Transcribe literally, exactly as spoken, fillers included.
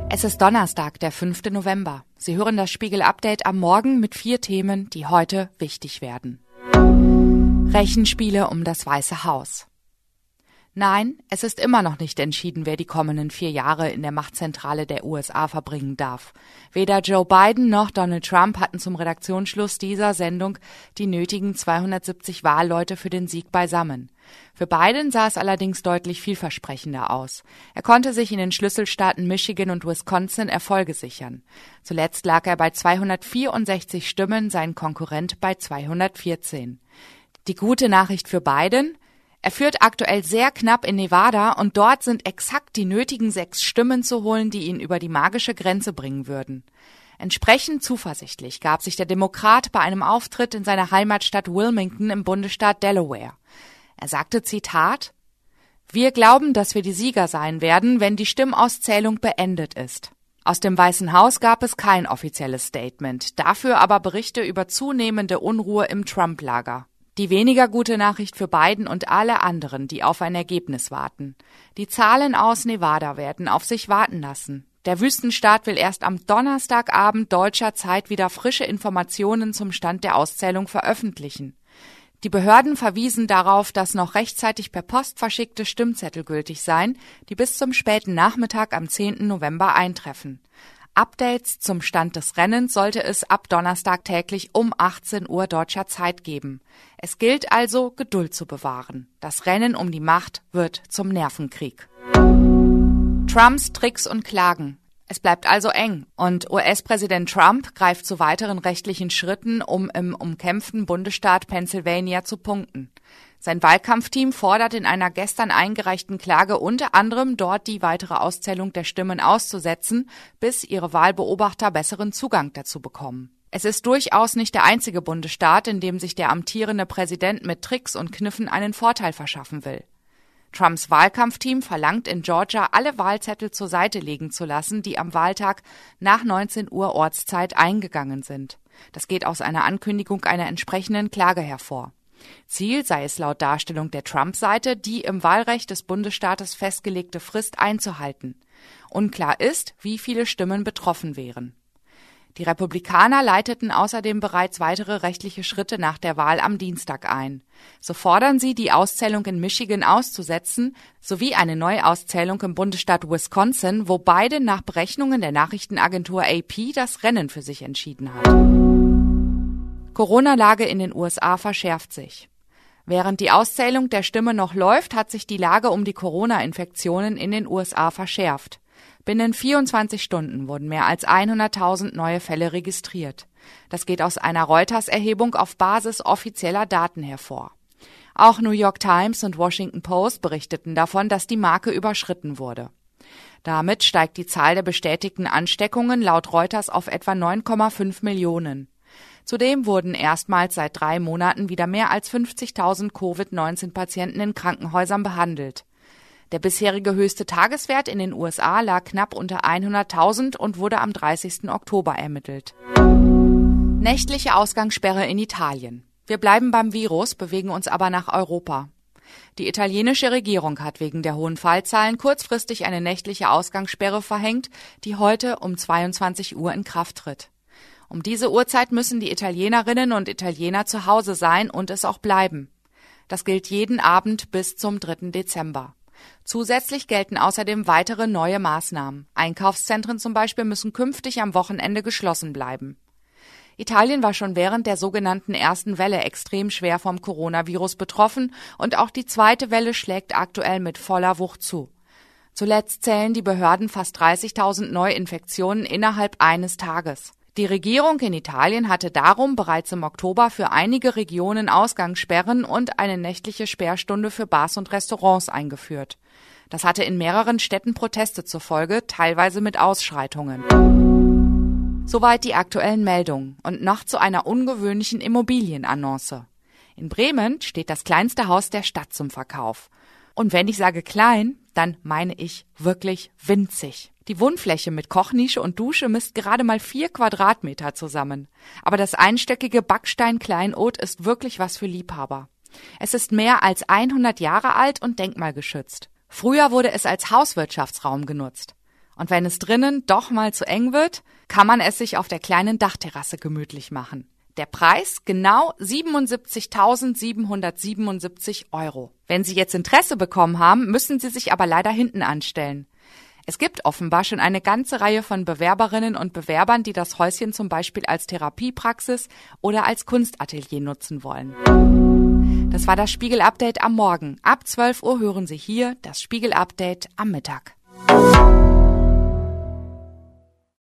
Es ist Donnerstag, der fünfte November. Sie hören das Spiegel-Update am Morgen mit vier Themen, die heute wichtig werden. Rechenspiele um das Weiße Haus. Nein, es ist immer noch nicht entschieden, wer die kommenden vier Jahre in der Machtzentrale der U S A verbringen darf. Weder Joe Biden noch Donald Trump hatten zum Redaktionsschluss dieser Sendung die nötigen zweihundertsiebzig Wahlleute für den Sieg beisammen. Für Biden sah es allerdings deutlich vielversprechender aus. Er konnte sich in den Schlüsselstaaten Michigan und Wisconsin Erfolge sichern. Zuletzt lag er bei zweihundertvierundsechzig Stimmen, sein Konkurrent bei zweihundertvierzehn. Die gute Nachricht für Biden: Er führt aktuell sehr knapp in Nevada und dort sind exakt die nötigen sechs Stimmen zu holen, die ihn über die magische Grenze bringen würden. Entsprechend zuversichtlich gab sich der Demokrat bei einem Auftritt in seiner Heimatstadt Wilmington im Bundesstaat Delaware. Er sagte, Zitat: Wir glauben, dass wir die Sieger sein werden, wenn die Stimmauszählung beendet ist. Aus dem Weißen Haus gab es kein offizielles Statement, dafür aber Berichte über zunehmende Unruhe im Trump-Lager. Die weniger gute Nachricht für Biden und alle anderen, die auf ein Ergebnis warten. Die Zahlen aus Nevada werden auf sich warten lassen. Der Wüstenstaat will erst am Donnerstagabend deutscher Zeit wieder frische Informationen zum Stand der Auszählung veröffentlichen. Die Behörden verwiesen darauf, dass noch rechtzeitig per Post verschickte Stimmzettel gültig seien, die bis zum späten Nachmittag am zehnten November eintreffen. Updates zum Stand des Rennens sollte es ab Donnerstag täglich um achtzehn Uhr deutscher Zeit geben. Es gilt also, Geduld zu bewahren. Das Rennen um die Macht wird zum Nervenkrieg. Trumps Tricks und Klagen. Es bleibt also eng und U S-Präsident Trump greift zu weiteren rechtlichen Schritten, um im umkämpften Bundesstaat Pennsylvania zu punkten. Sein Wahlkampfteam fordert in einer gestern eingereichten Klage unter anderem, dort die weitere Auszählung der Stimmen auszusetzen, bis ihre Wahlbeobachter besseren Zugang dazu bekommen. Es ist durchaus nicht der einzige Bundesstaat, in dem sich der amtierende Präsident mit Tricks und Kniffen einen Vorteil verschaffen will. Trumps Wahlkampfteam verlangt in Georgia, alle Wahlzettel zur Seite legen zu lassen, die am Wahltag nach neunzehn Uhr Ortszeit eingegangen sind. Das geht aus einer Ankündigung einer entsprechenden Klage hervor. Ziel sei es laut Darstellung der Trump-Seite, die im Wahlrecht des Bundesstaates festgelegte Frist einzuhalten. Unklar ist, wie viele Stimmen betroffen wären. Die Republikaner leiteten außerdem bereits weitere rechtliche Schritte nach der Wahl am Dienstag ein. So fordern sie, die Auszählung in Michigan auszusetzen, sowie eine Neuauszählung im Bundesstaat Wisconsin, wo beide nach Berechnungen der Nachrichtenagentur A P das Rennen für sich entschieden hat. Corona-Lage in den U S A verschärft sich. Während die Auszählung der Stimme noch läuft, hat sich die Lage um die Corona-Infektionen in den U S A verschärft. Binnen vierundzwanzig Stunden wurden mehr als hunderttausend neue Fälle registriert. Das geht aus einer Reuters-Erhebung auf Basis offizieller Daten hervor. Auch New York Times und Washington Post berichteten davon, dass die Marke überschritten wurde. Damit steigt die Zahl der bestätigten Ansteckungen laut Reuters auf etwa neun Komma fünf Millionen. Zudem wurden erstmals seit drei Monaten wieder mehr als fünfzigtausend Covid neunzehn Patienten in Krankenhäusern behandelt. Der bisherige höchste Tageswert in den U S A lag knapp unter hunderttausend und wurde am dreißigsten Oktober ermittelt. Nächtliche Ausgangssperre in Italien. Wir bleiben beim Virus, bewegen uns aber nach Europa. Die italienische Regierung hat wegen der hohen Fallzahlen kurzfristig eine nächtliche Ausgangssperre verhängt, die heute um zweiundzwanzig Uhr in Kraft tritt. Um diese Uhrzeit müssen die Italienerinnen und Italiener zu Hause sein und es auch bleiben. Das gilt jeden Abend bis zum dritten Dezember. Zusätzlich gelten außerdem weitere neue Maßnahmen. Einkaufszentren zum Beispiel müssen künftig am Wochenende geschlossen bleiben. Italien war schon während der sogenannten ersten Welle extrem schwer vom Coronavirus betroffen und auch die zweite Welle schlägt aktuell mit voller Wucht zu. Zuletzt zählen die Behörden fast dreißigtausend Neuinfektionen innerhalb eines Tages. Die Regierung in Italien hatte darum bereits im Oktober für einige Regionen Ausgangssperren und eine nächtliche Sperrstunde für Bars und Restaurants eingeführt. Das hatte in mehreren Städten Proteste zur Folge, teilweise mit Ausschreitungen. Soweit die aktuellen Meldungen und noch zu einer ungewöhnlichen Immobilienannonce. In Bremen steht das kleinste Haus der Stadt zum Verkauf. Und wenn ich sage klein, dann meine ich wirklich winzig. Die Wohnfläche mit Kochnische und Dusche misst gerade mal vier Quadratmeter zusammen. Aber das einstöckige Backstein-Kleinod ist wirklich was für Liebhaber. Es ist mehr als hundert Jahre alt und denkmalgeschützt. Früher wurde es als Hauswirtschaftsraum genutzt. Und wenn es drinnen doch mal zu eng wird, kann man es sich auf der kleinen Dachterrasse gemütlich machen. Der Preis genau siebenundsiebzigtausendsiebenhundertsiebenundsiebzig Euro. Wenn Sie jetzt Interesse bekommen haben, müssen Sie sich aber leider hinten anstellen. Es gibt offenbar schon eine ganze Reihe von Bewerberinnen und Bewerbern, die das Häuschen zum Beispiel als Therapiepraxis oder als Kunstatelier nutzen wollen. Das war das Spiegel-Update am Morgen. Ab zwölf Uhr hören Sie hier das Spiegel-Update am Mittag.